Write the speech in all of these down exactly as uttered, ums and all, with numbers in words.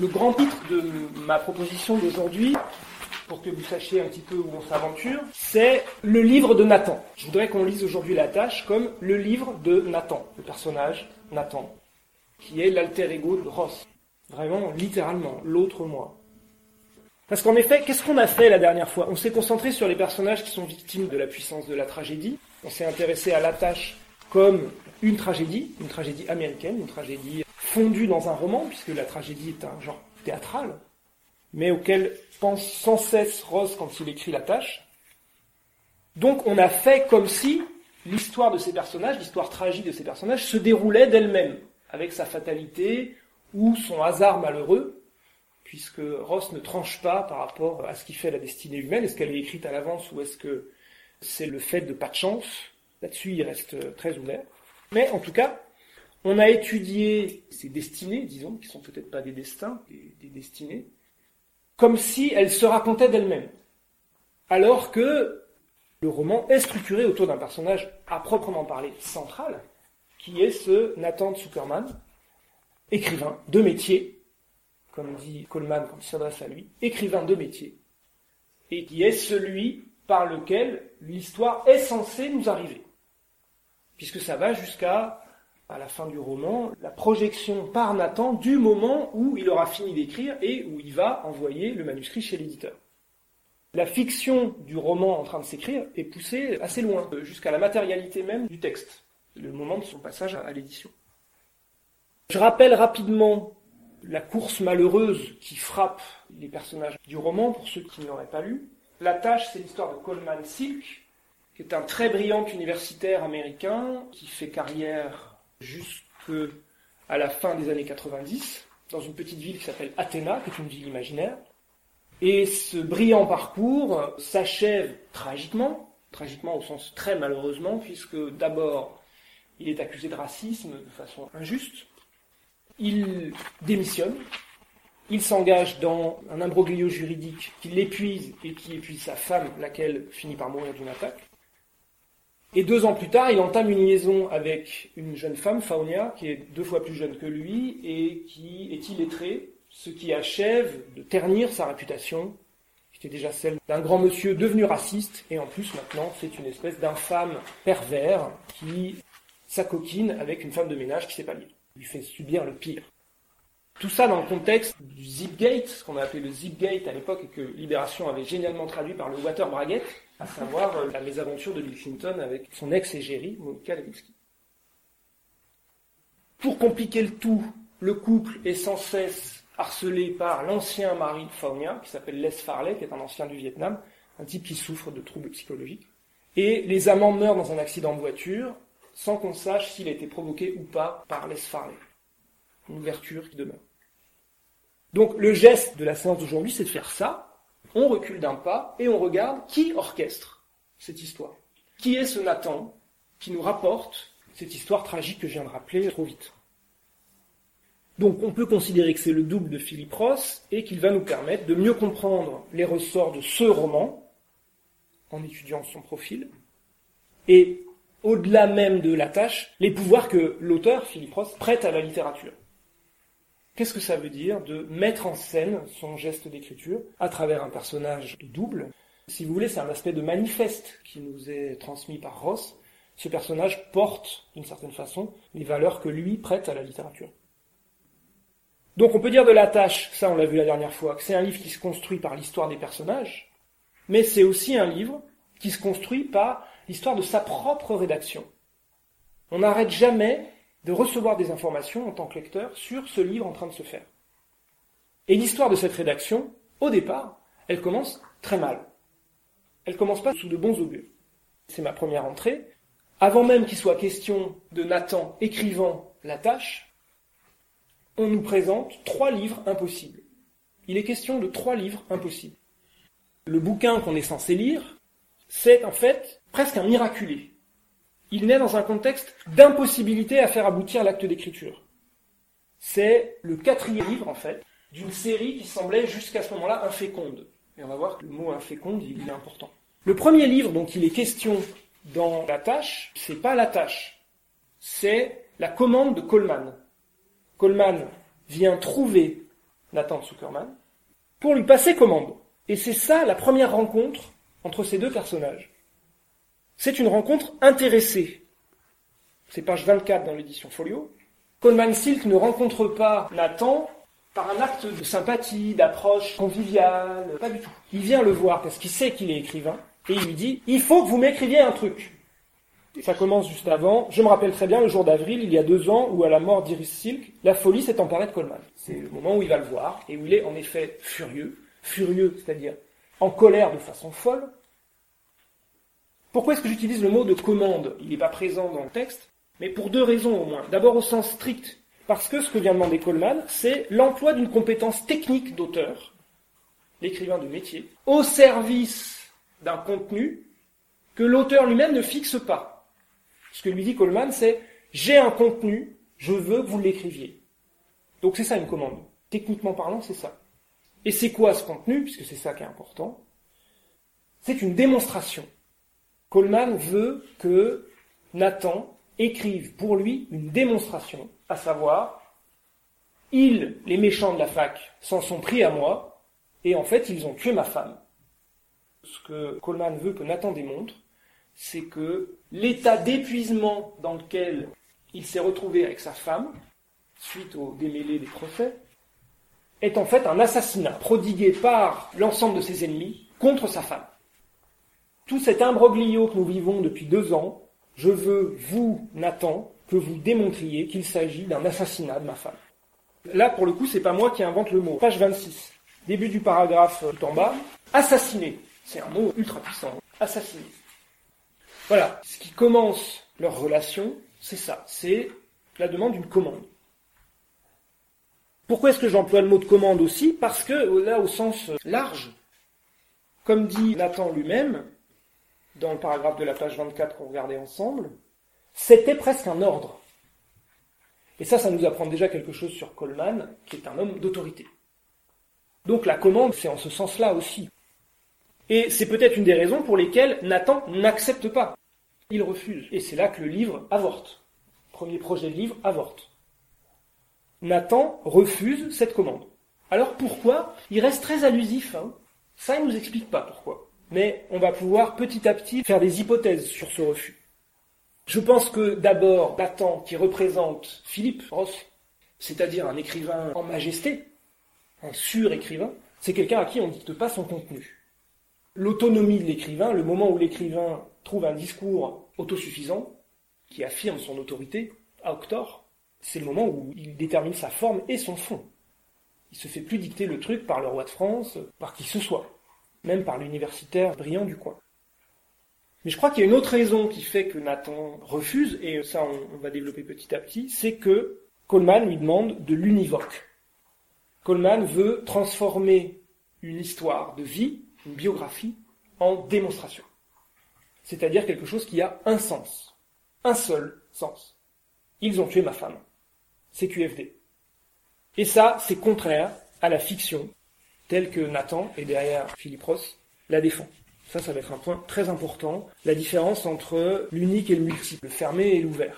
Le grand titre de ma proposition d'aujourd'hui, pour que vous sachiez un petit peu où on s'aventure, c'est le livre de Nathan. Je voudrais qu'on lise aujourd'hui La Tâche comme le livre de Nathan, le personnage Nathan, qui est l'alter ego de Ross. Vraiment, littéralement, l'autre moi. Parce qu'en effet, qu'est-ce qu'on a fait la dernière fois ? On s'est concentré sur les personnages qui sont victimes de la puissance de la tragédie. On s'est intéressé à La Tâche comme une tragédie, une tragédie américaine, une tragédie fondue dans un roman, puisque la tragédie est un genre théâtral, mais auquel pense sans cesse Ross quand il écrit La Tâche. Donc on a fait comme si l'histoire de ces personnages, l'histoire tragique de ces personnages, se déroulait d'elle-même, avec sa fatalité ou son hasard malheureux, puisque Ross ne tranche pas par rapport à ce qui fait la destinée humaine. Est-ce qu'elle est écrite à l'avance ou est-ce que c'est le fait de pas de chance ? Là-dessus, il reste très ouvert. Mais en tout cas, on a étudié ces destinées, disons, qui sont peut-être pas des destins, des, des destinées, comme si elles se racontaient d'elles-mêmes. Alors que le roman est structuré autour d'un personnage à proprement parler central, qui est ce Nathan Zuckerman, écrivain de métier, comme dit Coleman quand il s'adresse à lui, écrivain de métier, et qui est celui par lequel l'histoire est censée nous arriver. Puisque ça va jusqu'à, à la fin du roman, la projection par Nathan du moment où il aura fini d'écrire et où il va envoyer le manuscrit chez l'éditeur. La fiction du roman en train de s'écrire est poussée assez loin, jusqu'à la matérialité même du texte, le moment de son passage à l'édition. Je rappelle rapidement la course malheureuse qui frappe les personnages du roman, pour ceux qui ne l'auraient pas lu. La Tâche, c'est l'histoire de Coleman Silk, qui est un très brillant universitaire américain qui fait carrière jusqu'à la fin des années quatre-vingt-dix, dans une petite ville qui s'appelle Athéna, qui est une ville imaginaire. Et ce brillant parcours s'achève tragiquement, tragiquement au sens très malheureusement, puisque d'abord, il est accusé de racisme de façon injuste. Il démissionne, il s'engage dans un imbroglio juridique qui l'épuise et qui épuise sa femme, laquelle finit par mourir d'une attaque. Et deux ans plus tard, il entame une liaison avec une jeune femme, Faunia, qui est deux fois plus jeune que lui et qui est illettrée, ce qui achève de ternir sa réputation, qui était déjà celle d'un grand monsieur devenu raciste, et en plus maintenant c'est une espèce d'infâme pervers qui s'acoquine avec une femme de ménage qui sait pas lire. Il lui fait subir le pire. Tout ça dans le contexte du Zipgate, ce qu'on a appelé le Zipgate à l'époque et que Libération avait génialement traduit par le Waterbragget, à savoir la mésaventure de Bill Clinton avec son ex-égérie, Monica Lewinsky. Pour compliquer le tout, le couple est sans cesse harcelé par l'ancien mari de Faunia, qui s'appelle Les Farley, qui est un ancien du Vietnam, un type qui souffre de troubles psychologiques. Et les amants meurent dans un accident de voiture, sans qu'on sache s'il a été provoqué ou pas par Les Farley. Une ouverture qui demeure. Donc le geste de la séance d'aujourd'hui, c'est de faire ça. On recule d'un pas et on regarde qui orchestre cette histoire. Qui est ce Nathan qui nous rapporte cette histoire tragique que je viens de rappeler trop vite. Donc on peut considérer que c'est le double de Philip Ross et qu'il va nous permettre de mieux comprendre les ressorts de ce roman en étudiant son profil et au-delà même de La Tâche, les pouvoirs que l'auteur, Philip Ross, prête à la littérature. Qu'est-ce que ça veut dire de mettre en scène son geste d'écriture à travers un personnage double ? Si vous voulez, c'est un aspect de manifeste qui nous est transmis par Ross. Ce personnage porte, d'une certaine façon, les valeurs que lui prête à la littérature. Donc on peut dire de La Tâche, ça on l'a vu la dernière fois, que c'est un livre qui se construit par l'histoire des personnages, mais c'est aussi un livre qui se construit par l'histoire de sa propre rédaction. On n'arrête jamais de recevoir des informations en tant que lecteur sur ce livre en train de se faire. Et l'histoire de cette rédaction, au départ, elle commence très mal. Elle commence pas sous de bons augures. C'est ma première entrée. Avant même qu'il soit question de Nathan écrivant La Tâche, on nous présente trois livres impossibles. Il est question de trois livres impossibles. Le bouquin qu'on est censé lire, c'est en fait presque un miraculé. Il naît dans un contexte d'impossibilité à faire aboutir l'acte d'écriture. C'est le quatrième livre, en fait, d'une série qui semblait jusqu'à ce moment-là inféconde. Et on va voir que le mot inféconde, il est important. Le premier livre dont il est question dans La Tâche, c'est pas La Tâche, c'est La commande de Coleman. Coleman vient trouver Nathan Zuckerman, pour lui passer commande. Et c'est ça la première rencontre entre ces deux personnages. C'est une rencontre intéressée. C'est page vingt-quatre dans l'édition Folio. Coleman Silk ne rencontre pas Nathan par un acte de sympathie, d'approche conviviale, pas du tout. Il vient le voir parce qu'il sait qu'il est écrivain, et il lui dit « Il faut que vous m'écriviez un truc ». Ça commence juste avant. Je me rappelle très bien le jour d'avril, il y a deux ans, où à la mort d'Iris Silk, la folie s'est emparée de Coleman. C'est le moment où il va le voir, et où il est en effet furieux. Furieux, c'est-à-dire en colère de façon folle. Pourquoi est-ce que j'utilise le mot de commande ? Il n'est pas présent dans le texte, mais pour deux raisons au moins. D'abord au sens strict, parce que ce que vient demander Coleman, c'est l'emploi d'une compétence technique d'auteur, l'écrivain de métier, au service d'un contenu que l'auteur lui-même ne fixe pas. Ce que lui dit Coleman, c'est « j'ai un contenu, je veux que vous l'écriviez ». Donc c'est ça une commande. Techniquement parlant, c'est ça. Et c'est quoi ce contenu, puisque c'est ça qui est important ? C'est une démonstration. Coleman veut que Nathan écrive pour lui une démonstration, à savoir, ils, les méchants de la fac, s'en sont pris à moi, et en fait, ils ont tué ma femme. Ce que Coleman veut que Nathan démontre, c'est que l'état d'épuisement dans lequel il s'est retrouvé avec sa femme, suite au démêlé des procès, est en fait un assassinat prodigué par l'ensemble de ses ennemis contre sa femme. Tout cet imbroglio que nous vivons depuis deux ans, je veux, vous, Nathan, que vous démontriez qu'il s'agit d'un assassinat de ma femme. Là, pour le coup, c'est pas moi qui invente le mot. Page vingt-six, début du paragraphe tout en bas, assassiner. C'est un mot ultra puissant. Assassiner. Voilà. Ce qui commence leur relation, c'est ça. C'est la demande d'une commande. Pourquoi est-ce que j'emploie le mot de commande aussi ? Parce que, là, au sens large, comme dit Nathan lui-même, dans le paragraphe de la page vingt-quatre qu'on regardait ensemble, c'était presque un ordre. Et ça, ça nous apprend déjà quelque chose sur Coleman, qui est un homme d'autorité. Donc la commande, c'est en ce sens-là aussi. Et c'est peut-être une des raisons pour lesquelles Nathan n'accepte pas. Il refuse. Et c'est là que le livre avorte. Premier projet de livre avorte. Nathan refuse cette commande. Alors pourquoi ? Il reste très allusif. Hein. Ça, il ne nous explique pas pourquoi. Mais on va pouvoir petit à petit faire des hypothèses sur ce refus. Je pense que d'abord, Nathan, qui représente Philippe Ross, c'est-à-dire un écrivain en majesté, un sur-écrivain, c'est quelqu'un à qui on ne dicte pas son contenu. L'autonomie de l'écrivain, le moment où l'écrivain trouve un discours autosuffisant, qui affirme son autorité, auctor, c'est le moment où il détermine sa forme et son fond. Il se fait plus dicter le truc par le roi de France, par qui que ce soit, même par l'universitaire brillant du coin. Mais je crois qu'il y a une autre raison qui fait que Nathan refuse, et ça on, on va développer petit à petit, c'est que Coleman lui demande de l'univoque. Coleman veut transformer une histoire de vie, une biographie, en démonstration. C'est-à-dire quelque chose qui a un sens, un seul sens. Ils ont tué ma femme. C Q F D. Et ça, c'est contraire à la fiction, telle que Nathan, et derrière Philippe Ross, la défend. Ça, ça va être un point très important, la différence entre l'unique et le multiple, le fermé et l'ouvert.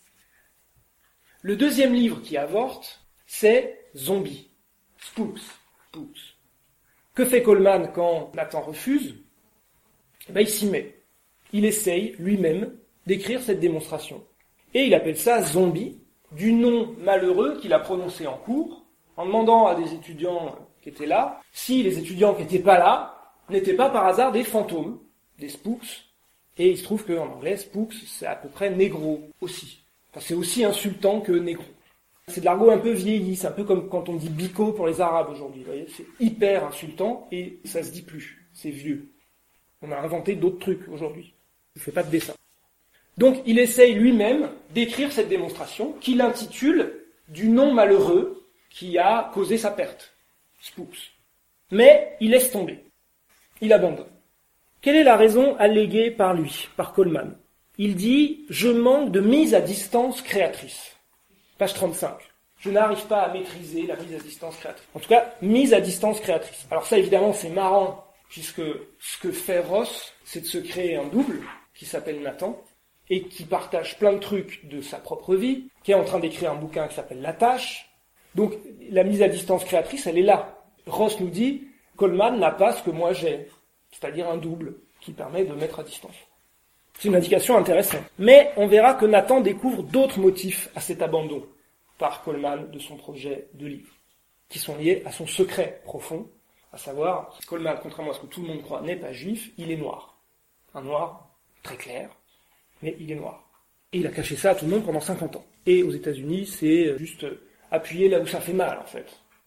Le deuxième livre qui avorte, c'est Zombie. Spooks. Spooks. Que fait Coleman quand Nathan refuse ? Eh ben, il s'y met. Il essaye, lui-même, d'écrire cette démonstration. Et il appelle ça Zombie, du nom malheureux qu'il a prononcé en cours, en demandant à des étudiants qui étaient là, si les étudiants qui n'étaient pas là n'étaient pas par hasard des fantômes, des spooks. Et il se trouve qu'en anglais, spooks, c'est à peu près négro aussi. Enfin, c'est aussi insultant que négro. C'est de l'argot un peu vieilli, c'est un peu comme quand on dit bico pour les arabes aujourd'hui. Vous voyez, c'est hyper insultant et ça se dit plus. C'est vieux. On a inventé d'autres trucs aujourd'hui. Je ne fais pas de dessin. Donc il essaye lui-même d'écrire cette démonstration qu'il intitule du nom malheureux qui a causé sa perte. Spooks. Mais il laisse tomber. Il abandonne. Quelle est la raison alléguée par lui, par Coleman ? Il dit « Je manque de mise à distance créatrice ». Page trente-cinq. Je n'arrive pas à maîtriser la mise à distance créatrice. En tout cas, mise à distance créatrice. Alors ça, évidemment, c'est marrant, puisque ce que fait Ross, c'est de se créer un double, qui s'appelle Nathan, et qui partage plein de trucs de sa propre vie, qui est en train d'écrire un bouquin qui s'appelle La Tâche, Donc la mise à distance créatrice, elle est là. Ross nous dit, Coleman n'a pas ce que moi j'ai, c'est-à-dire un double qui permet de mettre à distance. C'est une indication intéressante. Mais on verra que Nathan découvre d'autres motifs à cet abandon par Coleman de son projet de livre, qui sont liés à son secret profond, à savoir, Coleman, contrairement à ce que tout le monde croit, n'est pas juif, il est noir. Un noir très clair, mais il est noir. Et il a caché ça à tout le monde pendant cinquante ans. Et aux États-Unis, c'est juste appuyer là où ça fait mal, en fait.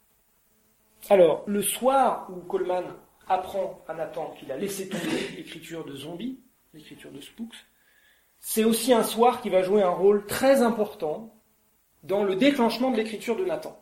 Alors, le soir où Coleman apprend à Nathan qu'il a laissé tomber l'écriture de Zombie, l'écriture de Spooks, c'est aussi un soir qui va jouer un rôle très important dans le déclenchement de l'écriture de Nathan.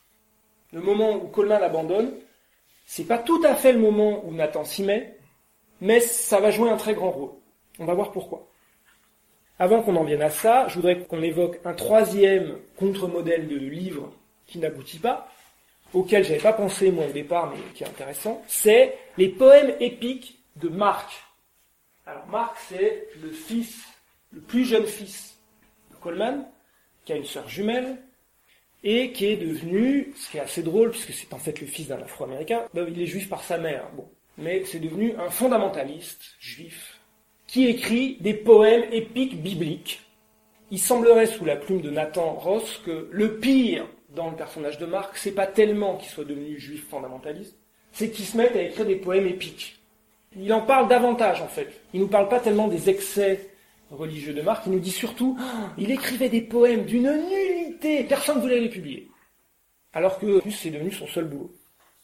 Le moment où Coleman abandonne, c'est pas tout à fait le moment où Nathan s'y met, mais ça va jouer un très grand rôle. On va voir pourquoi. Avant qu'on en vienne à ça, je voudrais qu'on évoque un troisième contre-modèle de livre qui n'aboutit pas, auquel j'avais pas pensé moi au départ, mais qui est intéressant, c'est les poèmes épiques de Mark. Alors Mark, c'est le fils, le plus jeune fils de Coleman, qui a une sœur jumelle, et qui est devenu, ce qui est assez drôle, puisque c'est en fait le fils d'un Afro-Américain, ben, il est juif par sa mère, bon, mais c'est devenu un fondamentaliste juif, qui écrit des poèmes épiques bibliques. Il semblerait, sous la plume de Nathan Ross, que le pire dans le personnage de Mark, c'est pas tellement qu'il soit devenu juif fondamentaliste, c'est qu'il se mette à écrire des poèmes épiques. Il en parle davantage, en fait. Il nous parle pas tellement des excès religieux de Mark, il nous dit surtout, oh, il écrivait des poèmes d'une nullité, personne ne voulait les publier. Alors que, en plus, c'est devenu son seul boulot.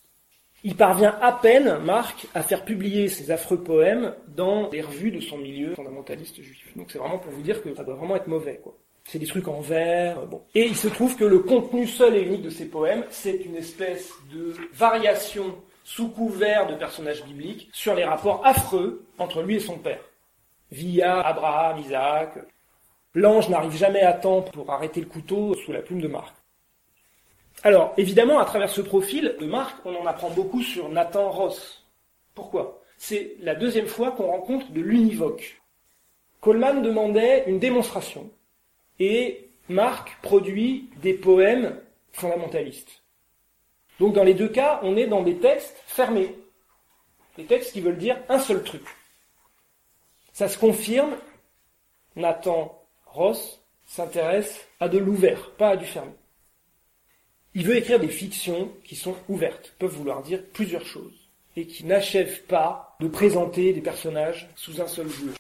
Il parvient à peine, Mark, à faire publier ses affreux poèmes dans les revues de son milieu fondamentaliste juif. Donc c'est vraiment pour vous dire que ça doit vraiment être mauvais, quoi. C'est des trucs en vers, bon. Et il se trouve que le contenu seul et unique de ces poèmes, c'est une espèce de variation sous couvert de personnages bibliques sur les rapports affreux entre lui et son père. Via Abraham, Isaac. L'ange n'arrive jamais à temps pour arrêter le couteau sous la plume de Mark. Alors, évidemment, à travers ce profil de Mark, on en apprend beaucoup sur Nathan Ross. Pourquoi ? C'est la deuxième fois qu'on rencontre de l'univoque. Coleman demandait une démonstration, et Mark produit des poèmes fondamentalistes. Donc dans les deux cas, on est dans des textes fermés. Des textes qui veulent dire un seul truc. Ça se confirme, Nathan Ross s'intéresse à de l'ouvert, pas à du fermé. Il veut écrire des fictions qui sont ouvertes, peuvent vouloir dire plusieurs choses, et qui n'achèvent pas de présenter des personnages sous un seul jour.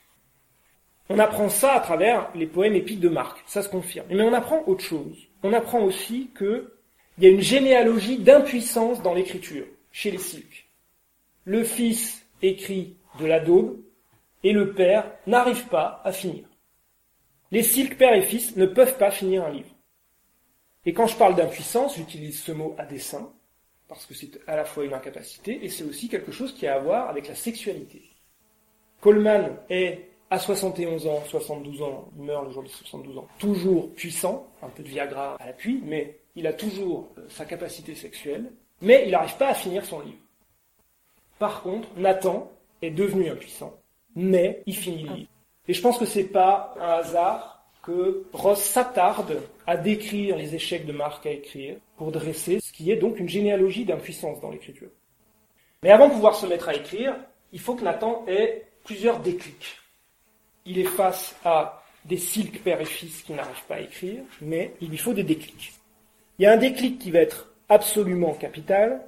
On apprend ça à travers les poèmes épiques de Mark, ça se confirme. Mais on apprend autre chose. On apprend aussi qu'il y a une généalogie d'impuissance dans l'écriture, chez les Silks. Le fils écrit de la daube, et le père n'arrive pas à finir. Les Silks, père et fils, ne peuvent pas finir un livre. Et quand je parle d'impuissance, j'utilise ce mot à dessein, parce que c'est à la fois une incapacité, et c'est aussi quelque chose qui a à voir avec la sexualité. Coleman est, à soixante et onze ans, soixante-douze ans, il meurt le jour de soixante-douze ans, toujours puissant, un peu de Viagra à l'appui, mais il a toujours sa capacité sexuelle, mais il n'arrive pas à finir son livre. Par contre, Nathan est devenu impuissant, mais il finit le livre. Et je pense que c'est pas un hasard que Ross s'attarde à décrire les échecs de Mark à écrire, pour dresser ce qui est donc une généalogie d'impuissance dans l'écriture. Mais avant de pouvoir se mettre à écrire, il faut que Nathan ait plusieurs déclics. Il est face à des Silks, père et fils, qui n'arrivent pas à écrire, mais il lui faut des déclics. Il y a un déclic qui va être absolument capital,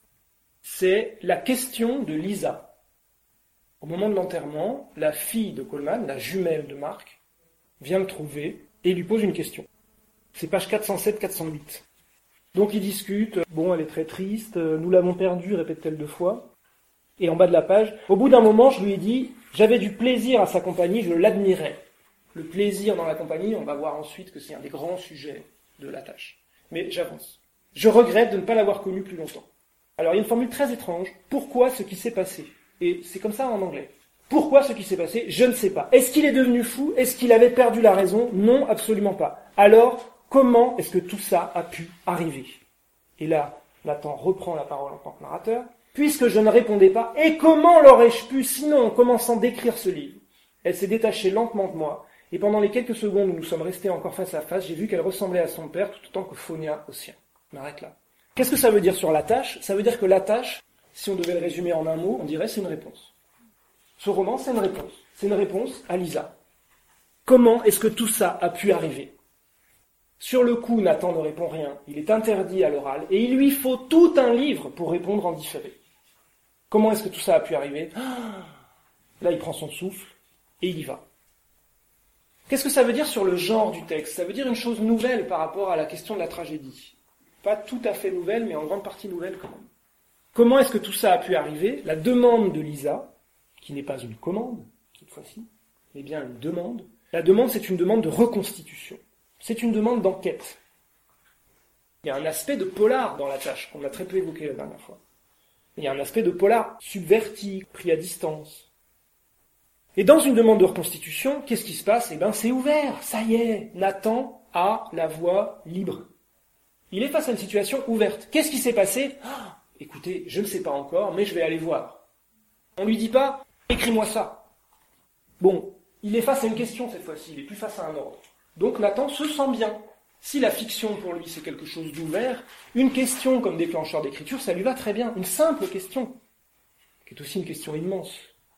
c'est la question de Lisa. Au moment de l'enterrement, la fille de Coleman, la jumelle de Mark, vient le trouver et lui pose une question. C'est page quatre cent sept quatre cent huit. Donc ils discutent, bon, elle est très triste, nous l'avons perdue, répète-t-elle deux fois. Et en bas de la page, au bout d'un moment, je lui ai dit, j'avais du plaisir à sa compagnie, je l'admirais. Le plaisir dans la compagnie, on va voir ensuite que c'est un des grands sujets de la tâche. Mais j'avance. Je regrette de ne pas l'avoir connue plus longtemps. Alors il y a une formule très étrange, pourquoi ce qui s'est passé ? Et c'est comme ça en anglais. Pourquoi ce qui s'est passé ? Je ne sais pas. Est-ce qu'il est devenu fou ? Est-ce qu'il avait perdu la raison ? Non, absolument pas. Alors, comment est-ce que tout ça a pu arriver ? Et là, Nathan reprend la parole en tant que narrateur. Puisque je ne répondais pas, et comment l'aurais-je pu, sinon en commençant d'écrire ce livre ? Elle s'est détachée lentement de moi, et pendant les quelques secondes où nous sommes restés encore face à face, j'ai vu qu'elle ressemblait à son père tout autant que Phonia au sien. On arrête là. Qu'est-ce que ça veut dire sur la tâche ? Ça veut dire que la tâche, si on devait le résumer en un mot, on dirait c'est une réponse. Ce roman, c'est une réponse. C'est une réponse à Lisa. Comment est-ce que tout ça a pu arriver ? Sur le coup, Nathan ne répond rien. Il est interdit à l'oral et il lui faut tout un livre pour répondre en différé. Comment est-ce que tout ça a pu arriver ? Là, il prend son souffle et il y va. Qu'est-ce que ça veut dire sur le genre du texte ? Ça veut dire une chose nouvelle par rapport à la question de la tragédie. Pas tout à fait nouvelle, mais en grande partie nouvelle quand même. Comment est-ce que tout ça a pu arriver ? La demande de Lisa, qui n'est pas une commande, cette fois-ci, mais bien une demande. La demande, c'est une demande de reconstitution. C'est une demande d'enquête. Il y a un aspect de polar dans la tâche, qu'on a très peu évoqué la dernière fois. Il y a un aspect de polar subverti, pris à distance. Et dans une demande de reconstitution, qu'est-ce qui se passe ? Eh bien, c'est ouvert, ça y est, Nathan a la voie libre. Il est face à une situation ouverte. Qu'est-ce qui s'est passé ? ah, Écoutez, je ne sais pas encore, mais je vais aller voir. On ne lui dit pas « écris-moi ça ». Bon, il est face à une question cette fois-ci, il est plus face à un ordre. Donc Nathan se sent bien. Si la fiction pour lui c'est quelque chose d'ouvert, une question comme déclencheur d'écriture, ça lui va très bien. Une simple question, qui est aussi une question immense.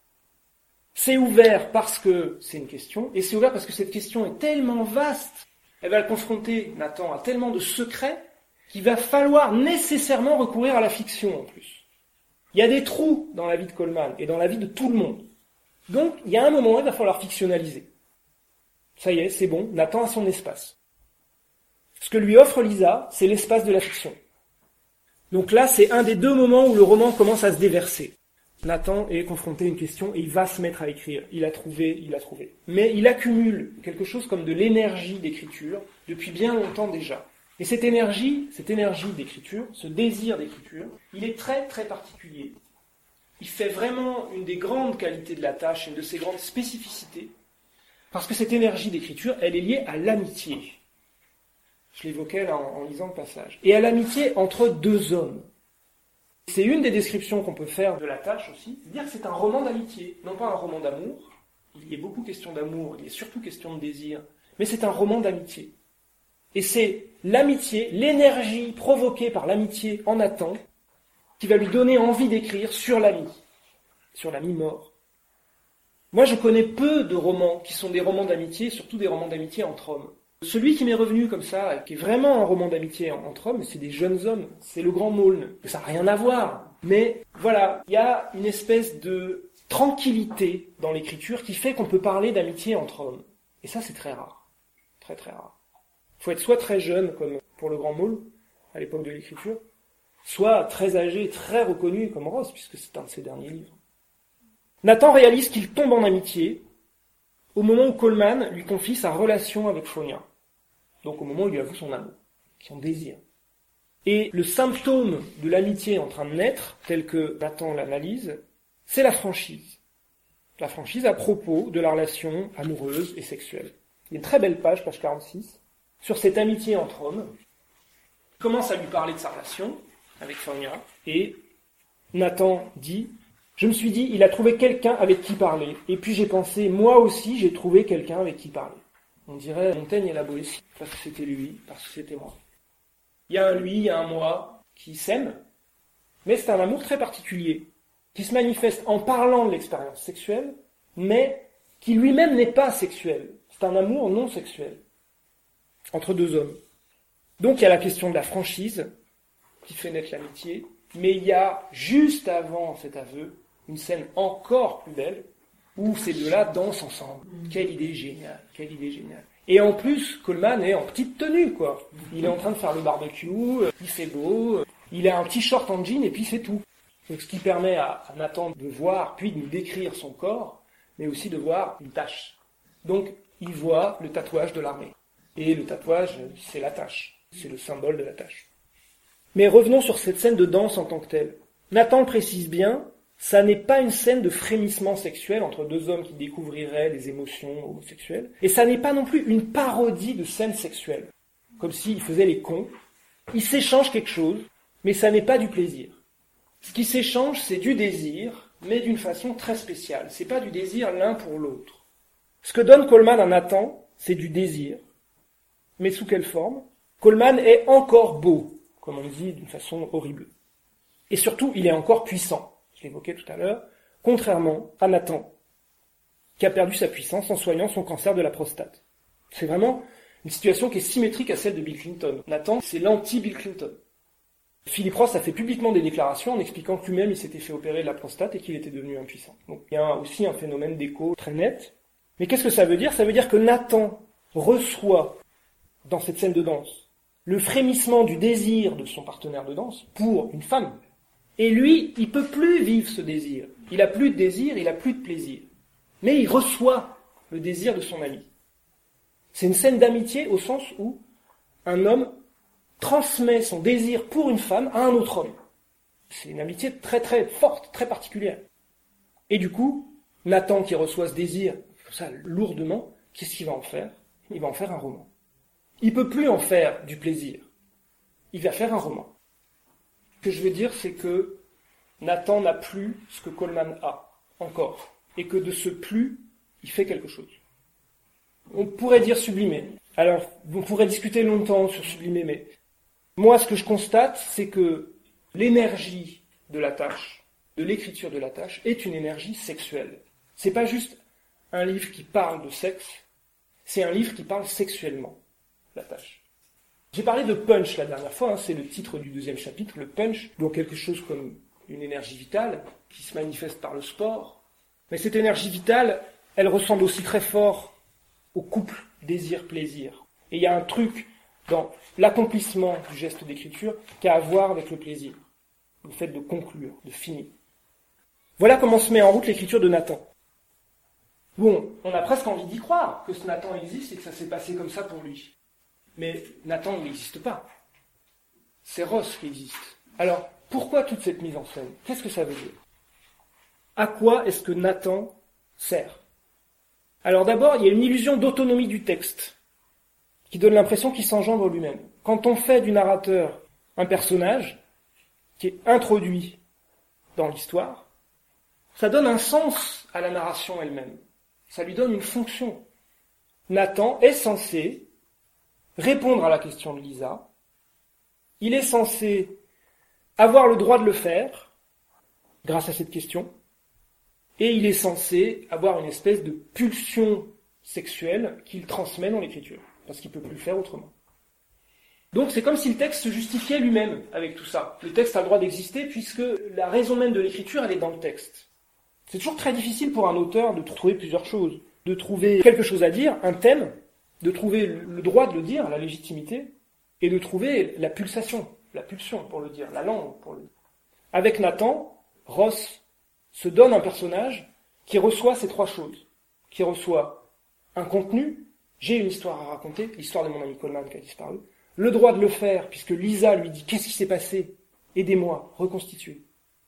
C'est ouvert parce que c'est une question, et c'est ouvert parce que cette question est tellement vaste, elle va le confronter, Nathan, à tellement de secrets, qu'il va falloir nécessairement recourir à la fiction en plus. Il y a des trous dans la vie de Coleman, et dans la vie de tout le monde. Donc, il y a un moment où il va falloir fictionnaliser. Ça y est, c'est bon, Nathan a son espace. Ce que lui offre Lisa, c'est l'espace de la fiction. Donc là, c'est un des deux moments où le roman commence à se déverser. Nathan est confronté à une question et il va se mettre à écrire. Il a trouvé, il a trouvé. Mais il accumule quelque chose comme de l'énergie d'écriture depuis bien longtemps déjà. Et cette énergie, cette énergie d'écriture, ce désir d'écriture, il est très très particulier. Il fait vraiment une des grandes qualités de la tâche, une de ses grandes spécificités, parce que cette énergie d'écriture, elle est liée à l'amitié. Je l'évoquais là en, en lisant le passage. Et à l'amitié entre deux hommes. C'est une des descriptions qu'on peut faire de la tâche aussi, c'est dire que c'est un roman d'amitié, non pas un roman d'amour. Il y a beaucoup question d'amour, il y a surtout question de désir, mais c'est un roman d'amitié. Et c'est l'amitié, l'énergie provoquée par l'amitié en Nathan, qui va lui donner envie d'écrire sur l'ami, sur l'ami mort. Moi, je connais peu de romans qui sont des romans d'amitié, surtout des romans d'amitié entre hommes. Celui qui m'est revenu comme ça, qui est vraiment un roman d'amitié entre hommes, c'est des jeunes hommes, c'est Le Grand Maulne. Ça n'a rien à voir. Mais voilà, il y a une espèce de tranquillité dans l'écriture qui fait qu'on peut parler d'amitié entre hommes. Et ça, c'est très rare. Très très rare. Il faut être soit très jeune, comme pour Le Grand Maulne, à l'époque de l'écriture, soit très âgé, très reconnu, comme Ross, puisque c'est un de ses derniers livres. Nathan réalise qu'il tombe en amitié au moment où Coleman lui confie sa relation avec Fonia. Donc au moment où il lui avoue son amour, son désir. Et le symptôme de l'amitié en train de naître, tel que Nathan l'analyse, c'est la franchise. La franchise à propos de la relation amoureuse et sexuelle. Il y a une très belle page, page quarante-six, sur cette amitié entre hommes. Il commence à lui parler de sa relation avec Fonia, et Nathan dit « Je me suis dit, il a trouvé quelqu'un avec qui parler, et puis j'ai pensé, moi aussi j'ai trouvé quelqu'un avec qui parler. » On dirait Montaigne et la Boétie, parce que c'était lui, parce que c'était moi. Il y a un lui, il y a un moi qui s'aiment, mais c'est un amour très particulier, qui se manifeste en parlant de l'expérience sexuelle, mais qui lui-même n'est pas sexuel. C'est un amour non sexuel, entre deux hommes. Donc il y a la question de la franchise, qui fait naître l'amitié, mais il y a, juste avant cet aveu, une scène encore plus belle, où ces deux-là dansent ensemble. Quelle idée géniale, quelle idée géniale. Et en plus, Coleman est en petite tenue, quoi. Il est en train de faire le barbecue, il fait beau, il a un petit short en jean et puis c'est tout. Donc ce qui permet à, à Nathan de voir, puis de nous décrire son corps, mais aussi de voir une tache. Donc il voit le tatouage de l'armée. Et le tatouage, c'est la tache. C'est le symbole de la tache. Mais revenons sur cette scène de danse en tant que telle. Nathan le précise bien, ça n'est pas une scène de frémissement sexuel entre deux hommes qui découvriraient les émotions homosexuelles, et ça n'est pas non plus une parodie de scène sexuelle, comme s'ils faisaient les cons. Ils s'échangent quelque chose, mais ça n'est pas du plaisir. Ce qui s'échange, c'est du désir, mais d'une façon très spéciale. C'est pas du désir l'un pour l'autre. Ce que donne Coleman à Nathan, c'est du désir. Mais sous quelle forme ? Coleman est encore beau. comme on dit d'une façon horrible. Et surtout, il est encore puissant, je l'évoquais tout à l'heure, contrairement à Nathan, qui a perdu sa puissance en soignant son cancer de la prostate. C'est vraiment une situation qui est symétrique à celle de Bill Clinton. Nathan, c'est l'anti-Bill Clinton. Philip Roth a fait publiquement des déclarations en expliquant que lui-même il s'était fait opérer de la prostate et qu'il était devenu impuissant. Donc il y a aussi un phénomène d'écho très net. Mais qu'est-ce que ça veut dire ? Ça veut dire que Nathan reçoit, dans cette scène de danse, le frémissement du désir de son partenaire de danse pour une femme. Et lui, il peut plus vivre ce désir. Il a plus de désir, il a plus de plaisir. Mais il reçoit le désir de son ami. C'est une scène d'amitié au sens où un homme transmet son désir pour une femme à un autre homme. C'est une amitié très très forte, très particulière. Et du coup, Nathan qui reçoit ce désir, comme ça, lourdement, qu'est-ce qu'il va en faire ? Il va en faire un roman. Il peut plus en faire du plaisir. Il va faire un roman. Ce que je veux dire, c'est que Nathan n'a plus ce que Coleman a, encore. Et que de ce plus, il fait quelque chose. On pourrait dire sublimer. Alors, on pourrait discuter longtemps sur sublimer, mais moi, ce que je constate, c'est que l'énergie de la tâche, de l'écriture de la tâche, est une énergie sexuelle. C'est pas juste un livre qui parle de sexe, c'est un livre qui parle sexuellement, la tâche. J'ai parlé de punch la dernière fois, hein, c'est le titre du deuxième chapitre, le punch, donc quelque chose comme une énergie vitale qui se manifeste par le sport. Mais cette énergie vitale, elle ressemble aussi très fort au couple désir-plaisir. Et il y a un truc dans l'accomplissement du geste d'écriture qui a à voir avec le plaisir, le fait de conclure, de finir. Voilà comment se met en route l'écriture de Nathan. Bon, on a presque envie d'y croire que ce Nathan existe et que ça s'est passé comme ça pour lui. Mais Nathan, il n'existe pas. C'est Ross qui existe. Alors, pourquoi toute cette mise en scène ? Qu'est-ce que ça veut dire ? À quoi est-ce que Nathan sert ? Alors d'abord, il y a une illusion d'autonomie du texte, qui donne l'impression qu'il s'engendre lui-même. Quand on fait du narrateur un personnage qui est introduit dans l'histoire, ça donne un sens à la narration elle-même. Ça lui donne une fonction. Nathan est censé répondre à la question de Lisa. Il est censé avoir le droit de le faire, grâce à cette question, et il est censé avoir une espèce de pulsion sexuelle qu'il transmet dans l'écriture, parce qu'il ne peut plus le faire autrement. Donc c'est comme si le texte se justifiait lui-même avec tout ça. Le texte a le droit d'exister puisque la raison même de l'écriture, elle est dans le texte. C'est toujours très difficile pour un auteur de trouver plusieurs choses, de trouver quelque chose à dire, un thème, de trouver le droit de le dire, la légitimité, et de trouver la pulsation, la pulsion pour le dire, la langue pour le dire. Avec Nathan, Ross se donne un personnage qui reçoit ces trois choses, qui reçoit un contenu, j'ai une histoire à raconter, l'histoire de mon ami Coleman qui a disparu, le droit de le faire, puisque Lisa lui dit « Qu'est-ce qui s'est passé ? Aidez-moi, reconstituez. »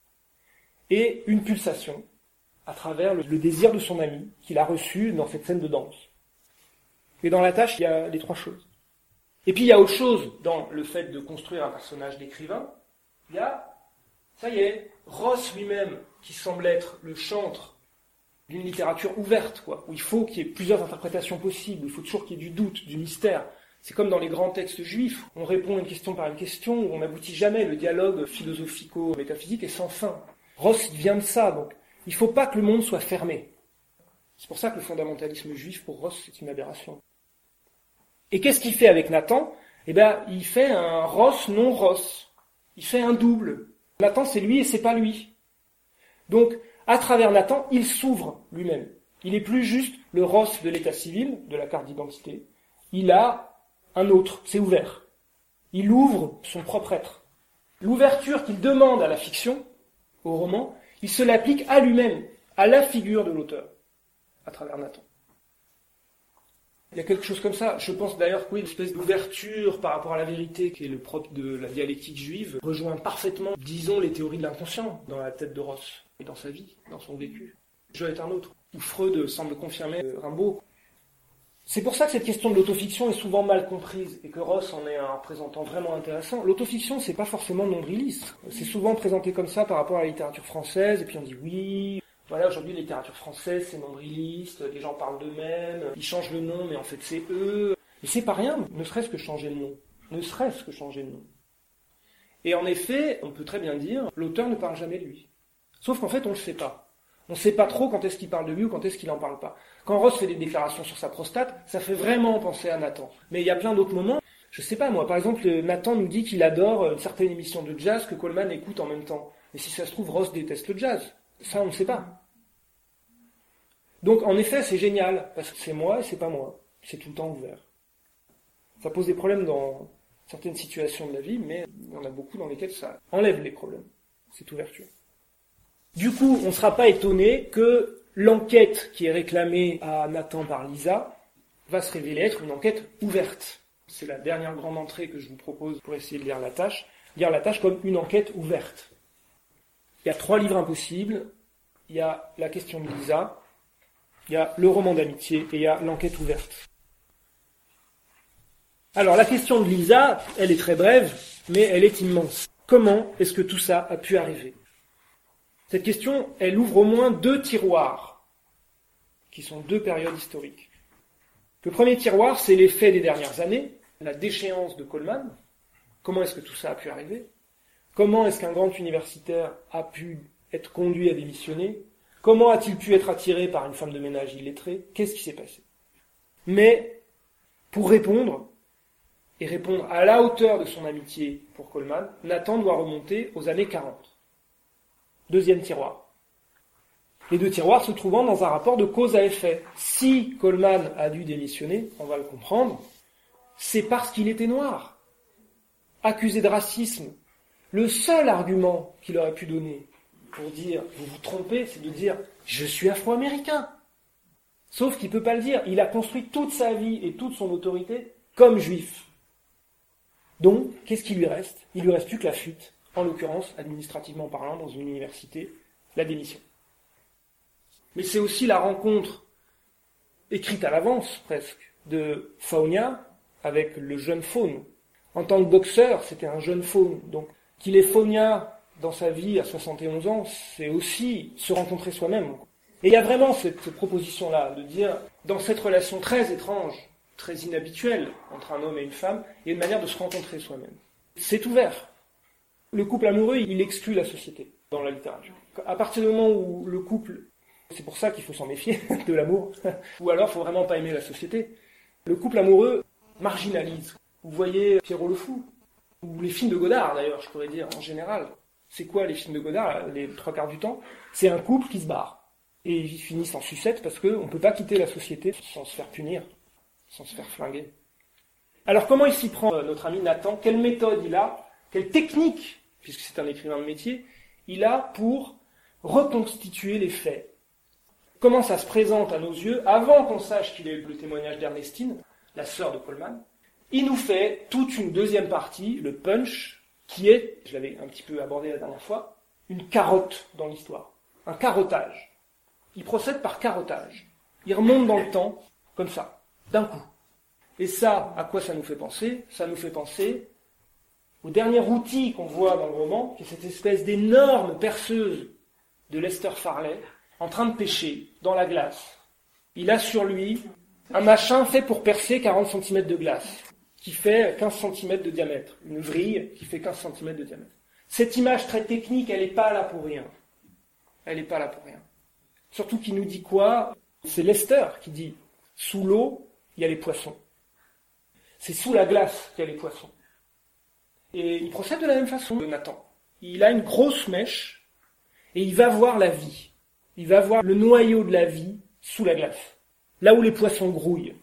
Et une pulsation, à travers le, le désir de son ami, qu'il a reçu dans cette scène de danse. Et dans la tâche, il y a les trois choses. Et puis il y a autre chose dans le fait de construire un personnage d'écrivain. Il y a, ça y est, Ross lui-même, qui semble être le chantre d'une littérature ouverte, quoi, où il faut qu'il y ait plusieurs interprétations possibles, il faut toujours qu'il y ait du doute, du mystère. C'est comme dans les grands textes juifs, on répond à une question par une question, où on n'aboutit jamais, le dialogue philosophico-métaphysique est sans fin. Ross vient de ça, donc il ne faut pas que le monde soit fermé. C'est pour ça que le fondamentalisme juif, pour Ross, c'est une aberration. Et qu'est-ce qu'il fait avec Nathan ? Eh bien, il fait un Ross non Ross. Il fait un double. Nathan, c'est lui et c'est pas lui. Donc, à travers Nathan, il s'ouvre lui-même. Il n'est plus juste le Ross de l'état civil, de la carte d'identité. Il a un autre, c'est ouvert. Il ouvre son propre être. L'ouverture qu'il demande à la fiction, au roman, il se l'applique à lui-même, à la figure de l'auteur, à travers Nathan. Il y a quelque chose comme ça. Je pense d'ailleurs que oui, une espèce d'ouverture par rapport à la vérité qui est le propre de la dialectique juive rejoint parfaitement, disons, les théories de l'inconscient dans la tête de Ross et dans sa vie, dans son vécu. Je est un autre, où Freud semble confirmer Rimbaud. C'est pour ça que cette question de l'autofiction est souvent mal comprise et que Ross en est un représentant vraiment intéressant. L'autofiction, c'est pas forcément nombriliste. C'est souvent présenté comme ça par rapport à la littérature française et puis on dit oui, voilà, aujourd'hui, la littérature française, c'est nombriliste, les gens parlent d'eux-mêmes, ils changent le nom, mais en fait, c'est eux. Et c'est pas rien, ne serait-ce que changer le nom. Ne serait-ce que changer le nom. Et en effet, on peut très bien dire, l'auteur ne parle jamais de lui. Sauf qu'en fait, on ne le sait pas. On ne sait pas trop quand est-ce qu'il parle de lui ou quand est-ce qu'il n'en parle pas. Quand Ross fait des déclarations sur sa prostate, ça fait vraiment penser à Nathan. Mais il y a plein d'autres moments. Je sais pas, moi, par exemple, Nathan nous dit qu'il adore une certaine émission de jazz que Coleman écoute en même temps. Mais si ça se trouve, Ross déteste le jazz. Ça, on ne sait pas. Donc, en effet, c'est génial, parce que c'est moi et c'est pas moi. C'est tout le temps ouvert. Ça pose des problèmes dans certaines situations de la vie, mais il y en a beaucoup dans lesquelles ça enlève les problèmes, cette ouverture. Du coup, on ne sera pas étonné que l'enquête qui est réclamée à Nathan par Lisa va se révéler être une enquête ouverte. C'est la dernière grande entrée que je vous propose pour essayer de lire la tâche. Lire la tâche comme une enquête ouverte. Il y a trois livres impossibles. Il y a la question de Lisa, il y a le roman d'amitié et il y a l'enquête ouverte. Alors, la question de Lisa, elle est très brève, mais elle est immense. Comment est-ce que tout ça a pu arriver ? Cette question, elle ouvre au moins deux tiroirs, qui sont deux périodes historiques. Le premier tiroir, c'est les faits des dernières années, la déchéance de Coleman. Comment est-ce que tout ça a pu arriver ? Comment est-ce qu'un grand universitaire a pu être conduit à démissionner ? Comment a-t-il pu être attiré par une femme de ménage illettrée ? Qu'est-ce qui s'est passé ? Mais, pour répondre, et répondre à la hauteur de son amitié pour Coleman, Nathan doit remonter aux années quarante. Deuxième tiroir. Les deux tiroirs se trouvant dans un rapport de cause à effet. Si Coleman a dû démissionner, on va le comprendre, c'est parce qu'il était noir. Accusé de racisme. Le seul argument qu'il aurait pu donner pour dire « vous vous trompez », c'est de dire « je suis afro-américain ». Sauf qu'il ne peut pas le dire. Il a construit toute sa vie et toute son autorité comme juif. Donc, qu'est-ce qui lui reste ? Il lui reste plus que la fuite, en l'occurrence, administrativement parlant, dans une université, la démission. Mais c'est aussi la rencontre, écrite à l'avance presque, de Faunia avec le jeune Faune. En tant que boxeur, c'était un jeune Faune. Donc, qu'il ait Faunia dans sa vie à soixante et onze ans, c'est aussi se rencontrer soi-même. Et il y a vraiment cette proposition-là, de dire, dans cette relation très étrange, très inhabituelle entre un homme et une femme, il y a une manière de se rencontrer soi-même. C'est ouvert. Le couple amoureux, il exclut la société dans la littérature. À partir du moment où le couple, c'est pour ça qu'il faut s'en méfier de l'amour, ou alors il faut vraiment pas aimer la société, le couple amoureux marginalise. Vous voyez Pierrot le Fou, ou les films de Godard d'ailleurs, je pourrais dire en général. C'est quoi les films de Godard, les trois quarts du temps ? C'est un couple qui se barre. Et ils finissent en sucette parce qu'on ne peut pas quitter la société sans se faire punir, sans se faire flinguer. Alors comment il s'y prend, notre ami Nathan ? Quelle méthode il a ? Quelle technique, puisque c'est un écrivain de métier, il a pour reconstituer les faits ? Comment ça se présente à nos yeux, avant qu'on sache qu'il est le témoignage d'Ernestine, la sœur de Coleman ? Il nous fait toute une deuxième partie, le punch, qui est, je l'avais un petit peu abordé la dernière fois, une carotte dans l'histoire, un carottage. Il procède par carottage. Il remonte dans le temps, comme ça, d'un coup. Et ça, à quoi ça nous fait penser ? Ça nous fait penser au dernier outil qu'on voit dans le roman, qui est cette espèce d'énorme perceuse de Lester Farley, en train de pêcher dans la glace. Il a sur lui un machin fait pour percer quarante centimètres de glace, qui fait quinze centimètres de diamètre. Une vrille qui fait quinze centimètres de diamètre. Cette image très technique, elle n'est pas là pour rien. Elle n'est pas là pour rien. Surtout qu'il nous dit quoi ? C'est Lester qui dit « sous l'eau, il y a les poissons ». C'est sous la glace qu'il y a les poissons. Et il procède de la même façon que Nathan. Il a une grosse mèche et il va voir la vie. Il va voir le noyau de la vie sous la glace, là où les poissons grouillent.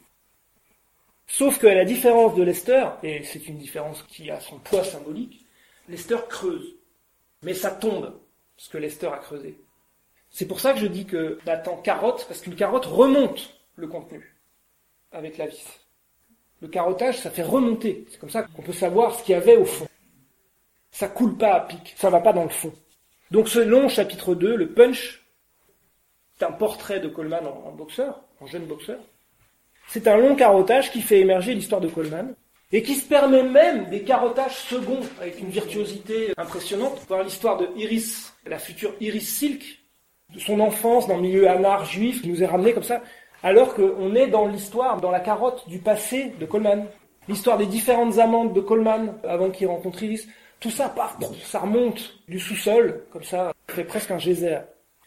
Sauf qu'à la différence de Lester, et c'est une différence qui a son poids symbolique, Lester creuse. Mais ça tombe, ce que Lester a creusé. C'est pour ça que je dis que Nathan carotte, parce qu'une carotte remonte le contenu avec la vis. Le carottage, ça fait remonter. C'est comme ça qu'on peut savoir ce qu'il y avait au fond. Ça coule pas à pic, ça va pas dans le fond. Donc ce long chapitre deux, le punch, c'est un portrait de Coleman en, en boxeur, en jeune boxeur. C'est un long carottage qui fait émerger l'histoire de Coleman et qui se permet même des carottages seconds avec une virtuosité impressionnante. Voir l'histoire de Iris, la future Iris Silk, de son enfance dans le milieu anard juif, qui nous est ramené comme ça, alors qu'on est dans l'histoire, dans la carotte du passé de Coleman. L'histoire des différentes amantes de Coleman avant qu'il rencontre Iris. Tout ça, paf, ça remonte du sous-sol, comme ça, ça fait presque un geyser.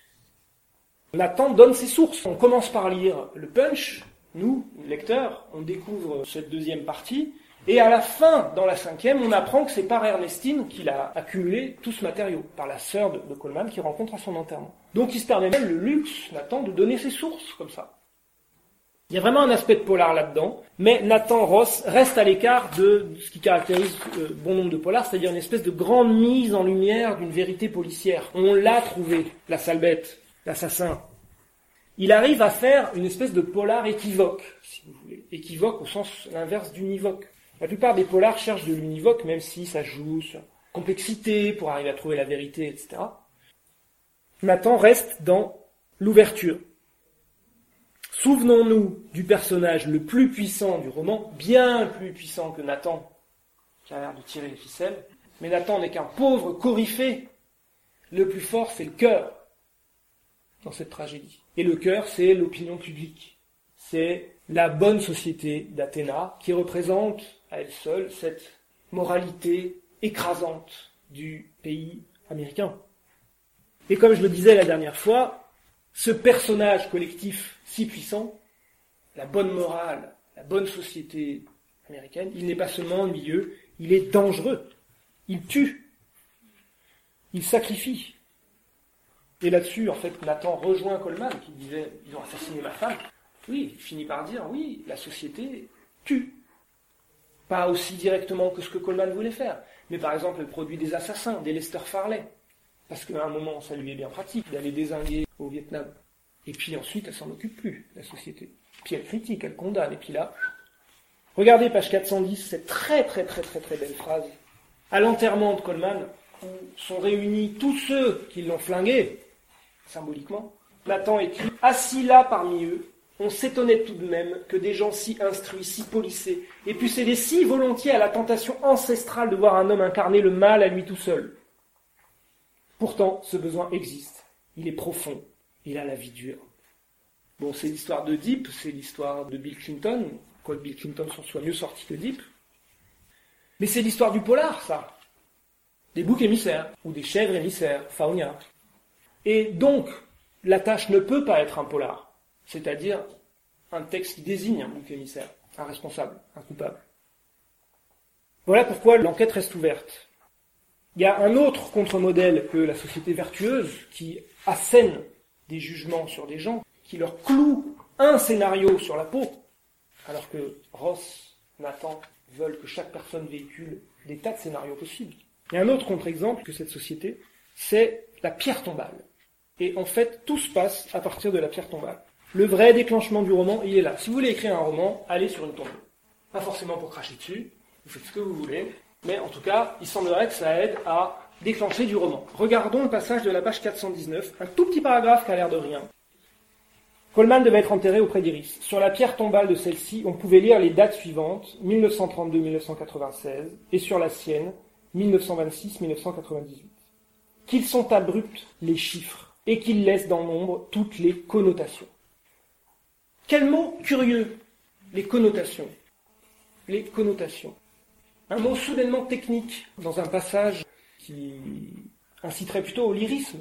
Nathan donne ses sources. On commence par lire le punch, nous, lecteurs, on découvre cette deuxième partie, et à la fin, dans la cinquième, on apprend que c'est par Ernestine qu'il a accumulé tout ce matériau, par la sœur de, de Coleman qu'il rencontre à son enterrement. Donc il se permet même le luxe, Nathan, de donner ses sources, comme ça. Il y a vraiment un aspect de polar là-dedans, mais Nathan Ross reste à l'écart de ce qui caractérise euh, bon nombre de polars, c'est-à-dire une espèce de grande mise en lumière d'une vérité policière. On l'a trouvé, la sale bête, l'assassin. Il arrive à faire une espèce de polar équivoque, si vous voulez. Équivoque au sens inverse d'univoque. La plupart des polars cherchent de l'univoque, même si ça joue sur complexité pour arriver à trouver la vérité, et cetera. Nathan reste dans l'ouverture. Souvenons-nous du personnage le plus puissant du roman, bien plus puissant que Nathan, qui a l'air de tirer les ficelles, mais Nathan n'est qu'un pauvre coryphée. Le plus fort, c'est le cœur dans cette tragédie. Et le cœur, c'est l'opinion publique. C'est la bonne société d'Athéna qui représente à elle seule cette moralité écrasante du pays américain. Et comme je le disais la dernière fois, ce personnage collectif si puissant, la bonne morale, la bonne société américaine, il n'est pas seulement ennuyeux, il est dangereux. Il tue. Il sacrifie. Et là-dessus, en fait, Nathan rejoint Coleman, qui disait « ils ont assassiné ma femme ». Oui, il finit par dire « oui, la société tue ». Pas aussi directement que ce que Coleman voulait faire, mais par exemple, elle produit des assassins, des Lester Farley, parce qu'à un moment, ça lui est bien pratique d'aller dézinguer au Vietnam. Et puis ensuite, elle s'en occupe plus, la société. Puis elle critique, elle condamne, et puis là... Regardez, page quatre cent dix, cette très très très très très belle phrase. À l'enterrement de Coleman, où sont réunis tous ceux qui l'ont flingué, symboliquement, Nathan écrit « Assis là parmi eux, on s'étonnait tout de même que des gens si instruits, si polissés, aient pu céder si volontiers à la tentation ancestrale de voir un homme incarner le mal à lui tout seul. Pourtant, ce besoin existe, il est profond, il a la vie dure. » Bon, c'est l'histoire de Deep, c'est l'histoire de Bill Clinton, quoique Bill Clinton soit mieux sorti que Deep. Mais c'est l'histoire du polar, ça. Des boucs émissaires, ou des chèvres émissaires, Faunia. Et donc, la tâche ne peut pas être un polar, c'est-à-dire un texte qui désigne un bouc émissaire, un responsable, un coupable. Voilà pourquoi l'enquête reste ouverte. Il y a un autre contre-modèle que la société vertueuse qui assène des jugements sur des gens, qui leur cloue un scénario sur la peau, alors que Ross, Nathan veulent que chaque personne véhicule des tas de scénarios possibles. Il y a un autre contre-exemple que cette société, c'est la pierre tombale. Et en fait, tout se passe à partir de la pierre tombale. Le vrai déclenchement du roman, il est là. Si vous voulez écrire un roman, allez sur une tombe. Pas forcément pour cracher dessus, vous faites ce que vous voulez, mais en tout cas, il semblerait que ça aide à déclencher du roman. Regardons le passage de la page quatre cent dix-neuf, un tout petit paragraphe qui a l'air de rien. Coleman devait être enterré auprès d'Iris. Sur la pierre tombale de celle-ci, on pouvait lire les dates suivantes, mille neuf cent trente-deux à mille neuf cent quatre-vingt-seize, et sur la sienne, mille neuf cent vingt-six à mille neuf cent quatre-vingt-dix-huit. Qu'ils sont abrupts, les chiffres, et qu'ils laissent dans l'ombre toutes les connotations. Quel mot curieux, les connotations. Les connotations. Un mot soudainement technique, dans un passage qui inciterait plutôt au lyrisme.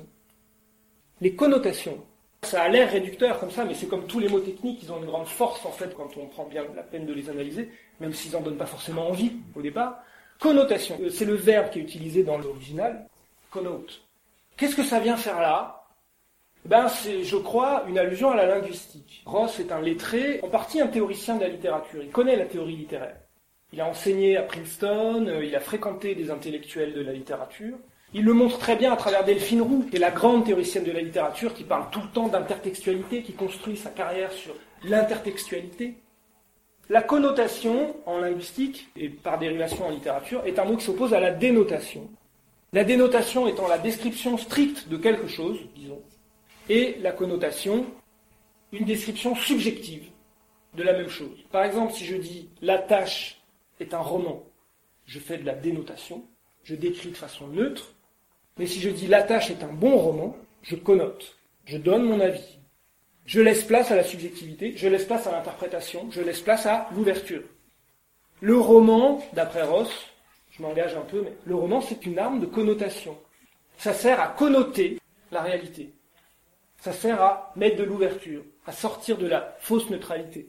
Les connotations. Ça a l'air réducteur comme ça, mais c'est comme tous les mots techniques, ils ont une grande force en fait quand on prend bien la peine de les analyser, même s'ils n'en donnent pas forcément envie au départ. Connotation, c'est le verbe qui est utilisé dans l'original, connote. Qu'est-ce que ça vient faire là ? Ben, c'est, je crois, une allusion à la linguistique. Ross est un lettré, en partie un théoricien de la littérature, il connaît la théorie littéraire. Il a enseigné à Princeton, il a fréquenté des intellectuels de la littérature. Il le montre très bien à travers Delphine Roux, qui est la grande théoricienne de la littérature, qui parle tout le temps d'intertextualité, qui construit sa carrière sur l'intertextualité. La connotation, en linguistique, et par dérivation en littérature, est un mot qui s'oppose à la dénotation. La dénotation étant la description stricte de quelque chose, disons, et la connotation, une description subjective de la même chose. Par exemple, si je dis « La tâche est un roman », je fais de la dénotation, je décris de façon neutre. Mais si je dis « La tâche est un bon roman », je connote, je donne mon avis. Je laisse place à la subjectivité, je laisse place à l'interprétation, je laisse place à l'ouverture. Le roman, d'après Ross, je m'engage un peu, mais le roman, c'est une arme de connotation. Ça sert à connoter la réalité. Ça sert à mettre de l'ouverture, à sortir de la fausse neutralité.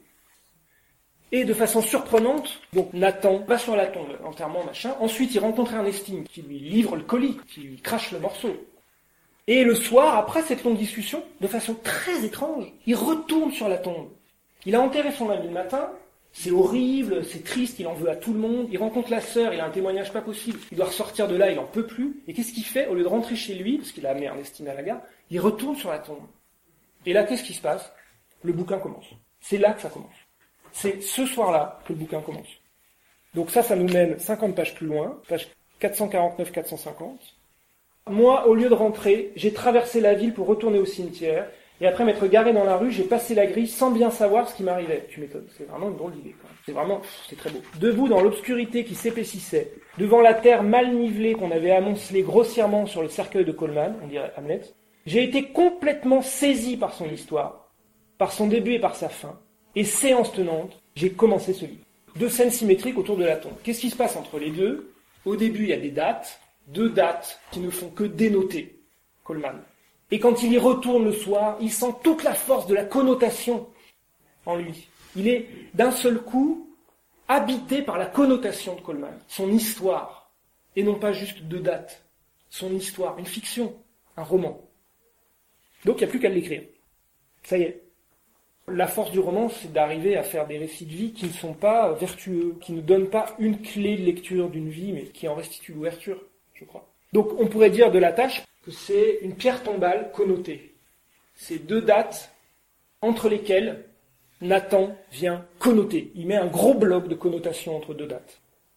Et de façon surprenante, donc Nathan va sur la tombe, enterrement, machin. Ensuite, il rencontre Ernestine, qui lui livre le colis, qui lui crache le morceau. Et le soir, après cette longue discussion, de façon très étrange, il retourne sur la tombe. Il a enterré son ami le matin, c'est horrible, c'est triste, il en veut à tout le monde. Il rencontre la sœur, il a un témoignage pas possible, il doit ressortir de là, il en peut plus. Et qu'est-ce qu'il fait? Au lieu de rentrer chez lui, parce qu'il a amené Ernestine à la gare, il retourne sur la tombe. Et là, qu'est-ce qui se passe? Le bouquin commence. C'est là que ça commence. C'est ce soir-là que le bouquin commence. Donc ça, ça nous mène cinquante pages plus loin, page quatre cent quarante-neuf à quatre cent cinquante. Moi, au lieu de rentrer, j'ai traversé la ville pour retourner au cimetière, et après m'être garé dans la rue, j'ai passé la grille sans bien savoir ce qui m'arrivait. Tu m'étonnes, c'est vraiment une drôle d'idée, quoi. C'est vraiment, pff, c'est très beau. Debout dans l'obscurité qui s'épaississait, devant la terre mal nivelée qu'on avait amoncelée grossièrement sur le cercueil de Coleman, on dirait Hamlet, j'ai été complètement saisi par son histoire, par son début et par sa fin. Et séance tenante, j'ai commencé ce livre. Deux scènes symétriques autour de la tombe. Qu'est-ce qui se passe entre les deux? Au début, il y a des dates, deux dates qui ne font que dénoter Coleman. Et quand il y retourne le soir, il sent toute la force de la connotation en lui. Il est d'un seul coup habité par la connotation de Coleman, son histoire, et non pas juste deux dates. Son histoire, une fiction, un roman. Donc il n'y a plus qu'à l'écrire. Ça y est. La force du roman, c'est d'arriver à faire des récits de vie qui ne sont pas vertueux, qui ne donnent pas une clé de lecture d'une vie, mais qui en restituent l'ouverture, je crois. Donc on pourrait dire de la tâche que c'est une pierre tombale connotée. C'est deux dates entre lesquelles Nathan vient connoter. Il met un gros bloc de connotation entre deux dates.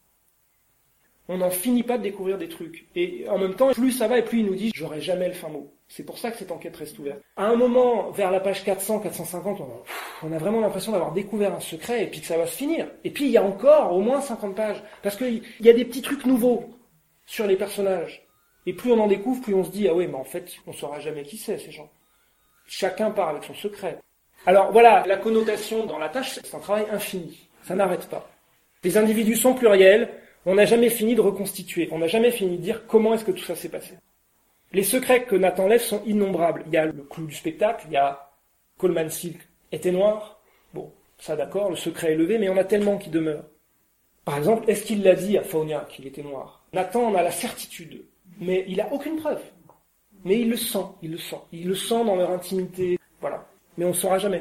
On n'en finit pas de découvrir des trucs. Et en même temps, plus ça va et plus il nous dit « j'aurai jamais le fin mot ». C'est pour ça que cette enquête reste ouverte. À un moment, vers la page quatre cents à quatre cent cinquante, on a, on a vraiment l'impression d'avoir découvert un secret et puis que ça va se finir. Et puis il y a encore au moins cinquante pages. Parce qu'il y a des petits trucs nouveaux sur les personnages. Et plus on en découvre, plus on se dit « ah oui, mais en fait, on ne saura jamais qui c'est ces gens ». Chacun part avec son secret. Alors voilà, la connotation dans la tâche, c'est un travail infini. Ça n'arrête pas. Les individus sont pluriels. On n'a jamais fini de reconstituer. On n'a jamais fini de dire comment est-ce que tout ça s'est passé. Les secrets que Nathan lève sont innombrables. Il y a le clou du spectacle, il y a Coleman Silk était noir. Bon, ça d'accord, le secret est levé, mais il y en a tellement qui demeurent. Par exemple, est-ce qu'il l'a dit à Faunia qu'il était noir? Nathan en a la certitude, mais il n'a aucune preuve. Mais il le sent, il le sent. Il le sent dans leur intimité, voilà. Mais on ne saura jamais.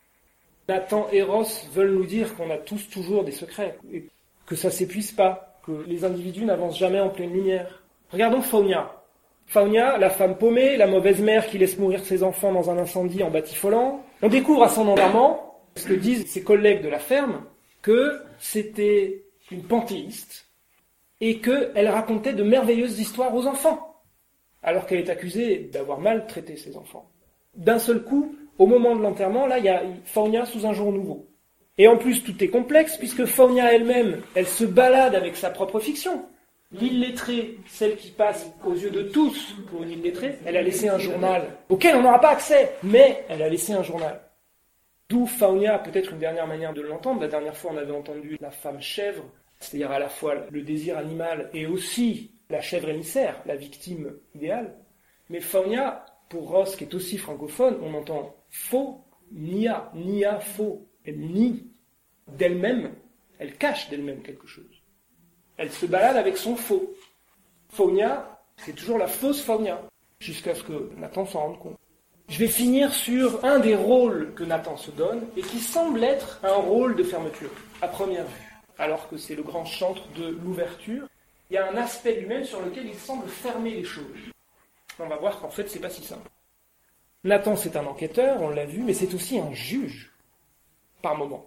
Nathan et Ross veulent nous dire qu'on a tous toujours des secrets, et que ça s'épuise pas, que les individus n'avancent jamais en pleine lumière. Regardons Faunia. Faunia, la femme paumée, la mauvaise mère qui laisse mourir ses enfants dans un incendie en batifolant. On découvre à son enterrement, ce que disent ses collègues de la ferme, que c'était une panthéiste et qu'elle racontait de merveilleuses histoires aux enfants, alors qu'elle est accusée d'avoir mal traité ses enfants. D'un seul coup, au moment de l'enterrement, là, il y a Faunia sous un jour nouveau. Et en plus, tout est complexe, puisque Faunia elle-même, elle se balade avec sa propre fiction. L'illettrée, celle qui passe aux yeux de tous pour une illettrée, elle a laissé un journal auquel on n'aura pas accès, mais elle a laissé un journal. D'où Faunia, peut-être une dernière manière de l'entendre. La dernière fois, on avait entendu la femme chèvre, c'est-à-dire à la fois le désir animal et aussi la chèvre émissaire, la victime idéale. Mais Faunia, pour Ross, qui est aussi francophone, on entend faux, nia, nia, faux. Elle nie d'elle-même, elle cache d'elle-même quelque chose. Elle se balade avec son faux. Faunia, c'est toujours la fausse Faunia, jusqu'à ce que Nathan s'en rende compte. Je vais finir sur un des rôles que Nathan se donne, et qui semble être un rôle de fermeture, à première vue. Alors que c'est le grand chantre de l'ouverture, il y a un aspect lui-même sur lequel il semble fermer les choses. On va voir qu'en fait, c'est pas si simple. Nathan, c'est un enquêteur, on l'a vu, mais c'est aussi un juge, par moment.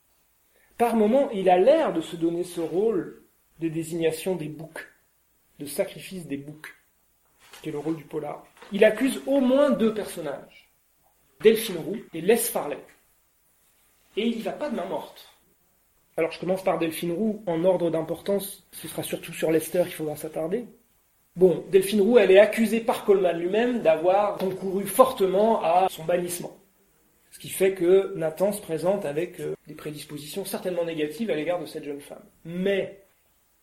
Par moment, il a l'air de se donner ce rôle de désignation des boucs, de sacrifice des boucs, qui est le rôle du polar. Il accuse au moins deux personnages, Delphine Roux et Les Farley. Et il n'y va pas de main morte. Alors je commence par Delphine Roux, en ordre d'importance, ce sera surtout sur Lester qu'il faudra s'attarder. Bon, Delphine Roux, elle est accusée par Coleman lui-même d'avoir concouru fortement à son bannissement. Ce qui fait que Nathan se présente avec des prédispositions certainement négatives à l'égard de cette jeune femme. Mais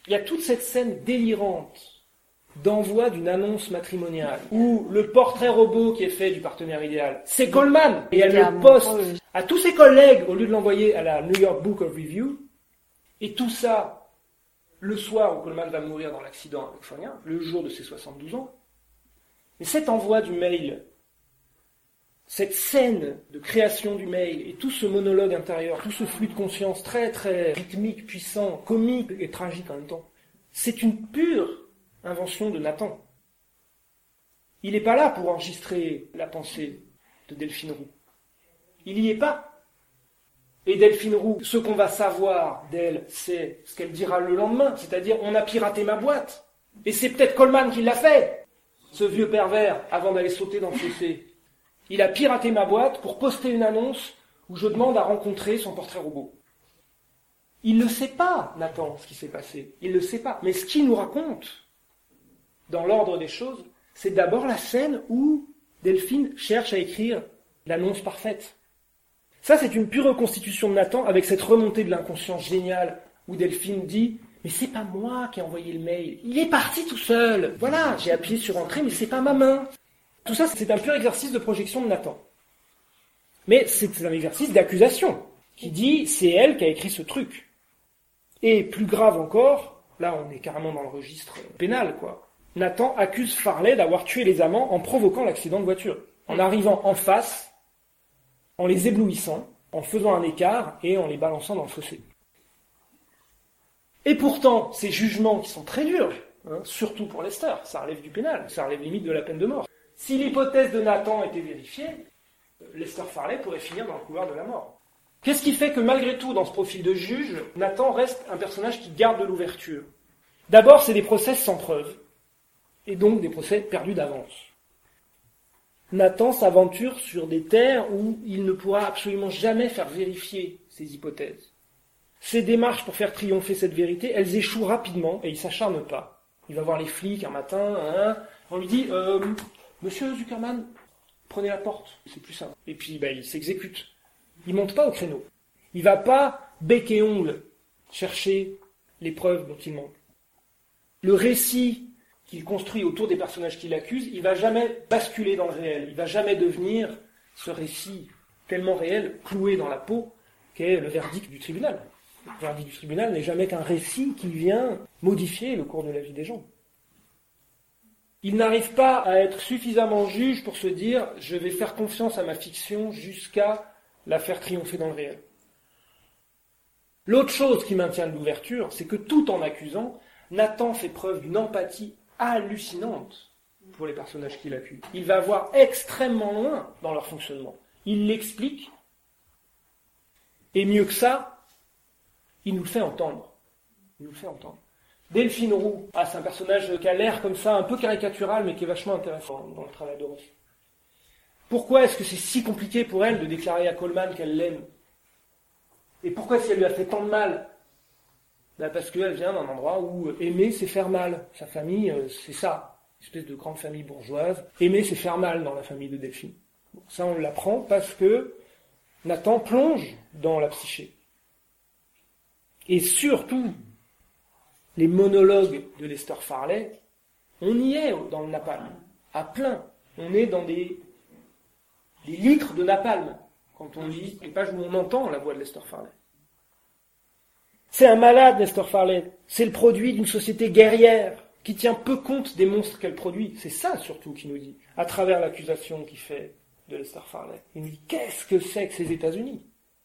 il y a toute cette scène délirante d'envoi d'une annonce matrimoniale, où le portrait robot qui est fait du partenaire idéal, c'est Coleman, et elle le poste à tous ses collègues au lieu de l'envoyer à la New York Book of Review, et tout ça, le soir où Coleman va mourir dans l'accident avec Fournier, le jour de ses soixante-douze ans. Mais cet envoi du mail, cette scène de création du mail, et tout ce monologue intérieur, tout ce flux de conscience très très rythmique, puissant, comique et tragique en même temps, c'est une pure invention de Nathan. Il n'est pas là pour enregistrer la pensée de Delphine Roux. Il n'y est pas. Et Delphine Roux, ce qu'on va savoir d'elle, c'est ce qu'elle dira le lendemain, c'est-à-dire on a piraté ma boîte. Et c'est peut-être Coleman qui l'a fait, ce vieux pervers, avant d'aller sauter dans le fossé. Il a piraté ma boîte pour poster une annonce où je demande à rencontrer son portrait robot. Il ne sait pas, Nathan, ce qui s'est passé. Il ne le sait pas. Mais ce qu'il nous raconte, dans l'ordre des choses, c'est d'abord la scène où Delphine cherche à écrire l'annonce parfaite. Ça, c'est une pure reconstitution de Nathan avec cette remontée de l'inconscient géniale où Delphine dit « Mais c'est pas moi qui ai envoyé le mail, il est parti tout seul. Voilà, j'ai appuyé sur entrée, mais c'est pas ma main. » Tout ça, c'est un pur exercice de projection de Nathan. Mais c'est un exercice d'accusation qui dit « C'est elle qui a écrit ce truc. » Et plus grave encore, là on est carrément dans le registre pénal, quoi. Nathan accuse Farley d'avoir tué les amants en provoquant l'accident de voiture, en arrivant en face, en les éblouissant, en faisant un écart et en les balançant dans le fossé. Et pourtant, ces jugements qui sont très durs, hein, surtout pour Lester, ça relève du pénal, ça relève limite de la peine de mort. Si l'hypothèse de Nathan était vérifiée, Lester Farley pourrait finir dans le couloir de la mort. Qu'est-ce qui fait que malgré tout, dans ce profil de juge, Nathan reste un personnage qui garde de l'ouverture? D'abord, c'est des procès sans preuve, et donc des procès perdus d'avance. Nathan s'aventure sur des terres où il ne pourra absolument jamais faire vérifier ses hypothèses. Ses démarches pour faire triompher cette vérité, elles échouent rapidement et il s'acharne pas. Il va voir les flics un matin, hein, on lui dit euh, « Monsieur Zuckerman, prenez la porte, c'est plus simple. » Et puis bah, il s'exécute. Il monte pas au créneau. Il va pas bec et ongle chercher les preuves dont il manque. Le récit qu'il construit autour des personnages qu'il accuse, il va jamais basculer dans le réel. Il va jamais devenir ce récit tellement réel, cloué dans la peau, qu'est le verdict du tribunal. Le verdict du tribunal n'est jamais qu'un récit qui vient modifier le cours de la vie des gens. Il n'arrive pas à être suffisamment juge pour se dire « je vais faire confiance à ma fiction jusqu'à la faire triompher dans le réel ». L'autre chose qui maintient de l'ouverture, c'est que tout en accusant, Nathan fait preuve d'une empathie hallucinante pour les personnages qu'il accuse. Il va voir extrêmement loin dans leur fonctionnement. Il l'explique, et mieux que ça, il nous le fait entendre. Il nous le fait entendre. Delphine Roux, ah, c'est un personnage qui a l'air comme ça, un peu caricatural, mais qui est vachement intéressant dans le travail de Ross. Pourquoi est-ce que c'est si compliqué pour elle de déclarer à Coleman qu'elle l'aime? Et pourquoi est-ce qu'elle lui a fait tant de mal? Ben parce qu'elle vient d'un endroit où aimer, c'est faire mal. Sa famille, c'est ça. Une espèce de grande famille bourgeoise. Aimer, c'est faire mal dans la famille de Delphine. Bon, ça, on l'apprend parce que Nathan plonge dans la psyché. Et surtout, les monologues de Lester Farley, on y est dans le napalm, à plein. On est dans des, des litres de napalm quand on lit les pages où on entend la voix de Lester Farley. C'est un malade, Lester Farley. C'est le produit d'une société guerrière qui tient peu compte des monstres qu'elle produit. C'est ça surtout qu'il nous dit, à travers l'accusation qu'il fait de Lester Farley. Il nous dit, qu'est-ce que c'est que ces États-Unis?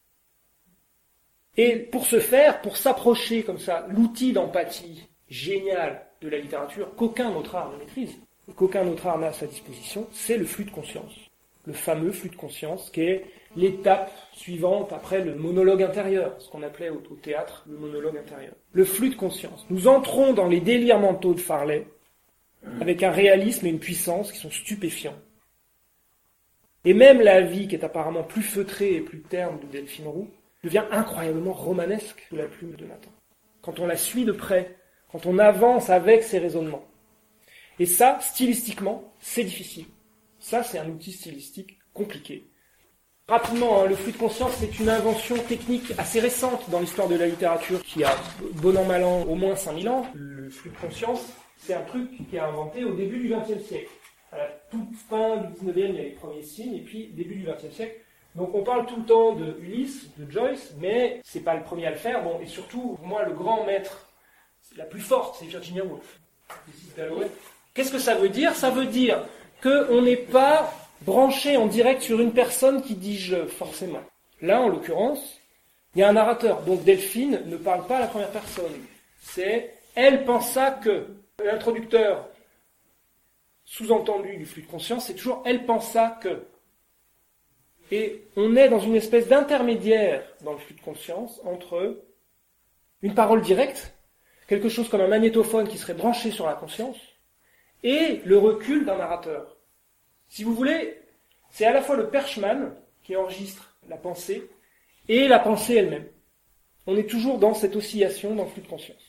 Et pour ce faire, pour s'approcher comme ça, l'outil d'empathie génial de la littérature, qu'aucun autre art ne maîtrise, qu'aucun autre art n'a à sa disposition, c'est le flux de conscience. Le fameux flux de conscience qui est l'étape suivante après le monologue intérieur, ce qu'on appelait au, au théâtre le monologue intérieur. Le flux de conscience. Nous entrons dans les délires mentaux de Farley avec un réalisme et une puissance qui sont stupéfiants. Et même la vie qui est apparemment plus feutrée et plus terne de Delphine Roux devient incroyablement romanesque sous la plume de Nathan. Quand on la suit de près, quand on avance avec ses raisonnements. Et ça, stylistiquement, c'est difficile. Ça, c'est un outil stylistique compliqué. Rapidement, hein, le flux de conscience, c'est une invention technique assez récente dans l'histoire de la littérature, qui a, bon an, mal an, au moins cinq mille ans. Le flux de conscience, c'est un truc qui est inventé au début du vingtième siècle. À la toute fin du dix-neuvième, il y a les premiers signes, et puis début du vingtième siècle. Donc on parle tout le temps de Ulysse, de Joyce, mais c'est pas le premier à le faire. Bon, et surtout, pour moi, le grand maître, la plus forte, c'est Virginia Woolf. Qu'est-ce que ça veut dire? Ça veut dire qu'on n'est pas branché en direct sur une personne qui dit « je », forcément. Là, en l'occurrence, il y a un narrateur. Donc Delphine ne parle pas à la première personne. C'est « elle pensa que ». L'introducteur sous-entendu du flux de conscience, c'est toujours « elle pensa que ». Et on est dans une espèce d'intermédiaire dans le flux de conscience entre une parole directe, quelque chose comme un magnétophone qui serait branché sur la conscience, et le recul d'un narrateur. Si vous voulez, c'est à la fois le perchman qui enregistre la pensée et la pensée elle-même. On est toujours dans cette oscillation dans le flux de conscience.